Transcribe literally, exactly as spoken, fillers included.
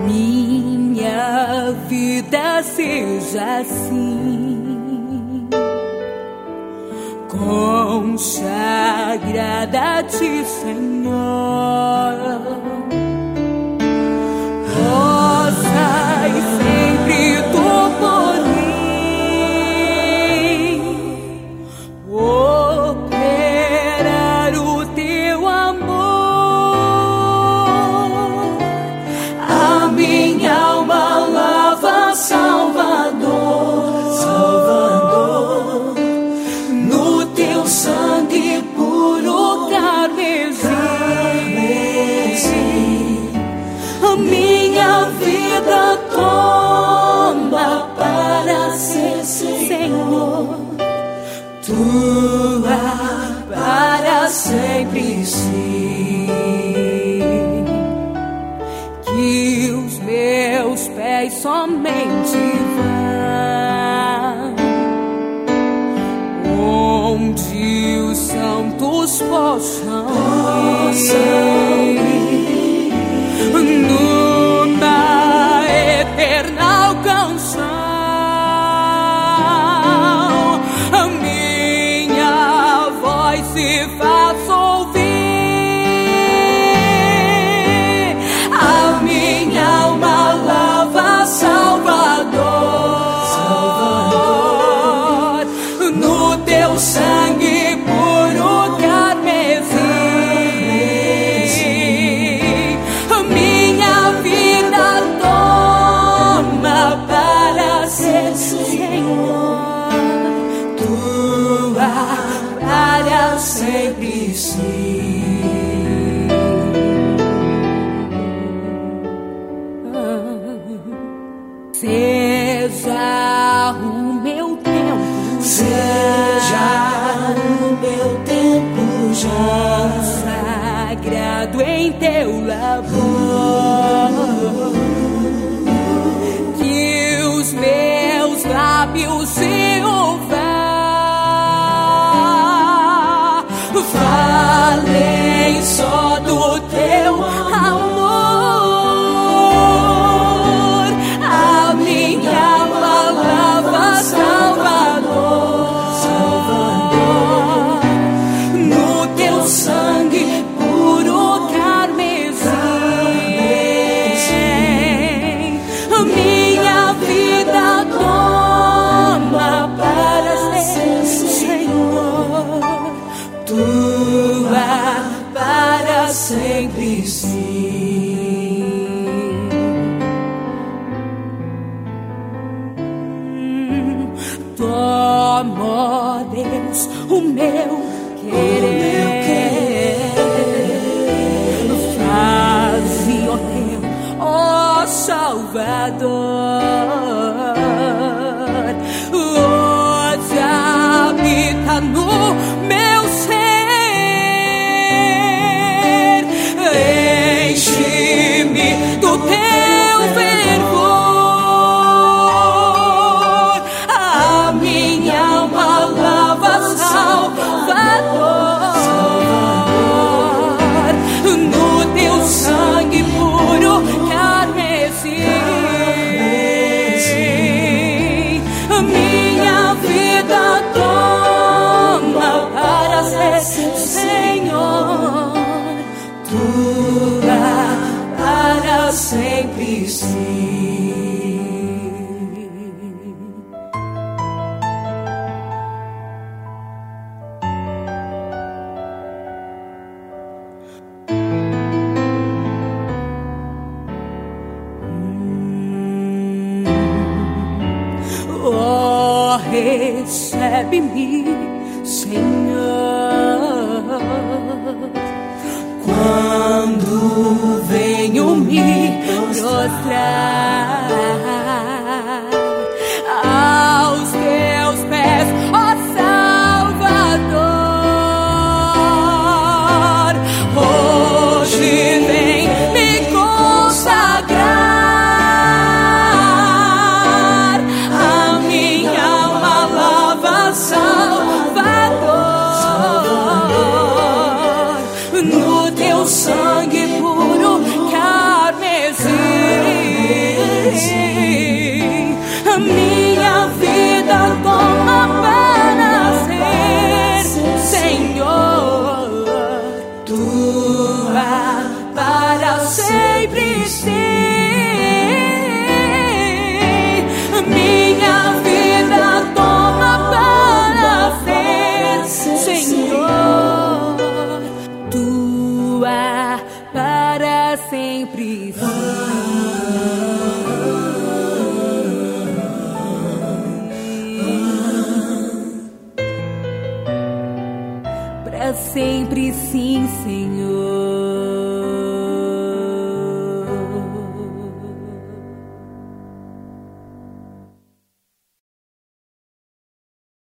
minha vida seja assim, consagrada a ti, Senhor. Possas sempre tu por mim operar o teu amor. A minha alma lava, Salvador, Salvador, no teu sangue puro carmesim. A minha vida toma para ser, Senhor, tua para sempre sim. Que os meus pés somente vão onde os santos possam ir. Numa eterna canção, a minha voz se faz ouvir. A minha alma lava, Salvador, Salvador, no teu sangue puro carmesim. Para sempre sim. Seja o meu tempo, seja o meu tempo já sagrado em teu labor. Que os meus lábios se ouvem, falei só do teu amor. A minha alma lava, Salvador, Salvador, no teu sangue puro carmesim. A minha vida toma para ser, Senhor, tua para sempre sim. Toma, ó Deus, o meu querer, faze, ó teu, ó Salvador, hoje habita no meu ser. Enche-me do teu fervor. A minha alma lava, Salvador, Salvador, no teu sangue puro carmesim. A minha vida toma para ser, Senhor, tua para sempre sim. Oh, recebe-me, Senhor, quando venho me prostrar aos teus pés, ó Salvador. Hoje vem me consagrar. A minha alma lava, Salvador, no teu sangue puro carmesim. sempre sim, Senhor.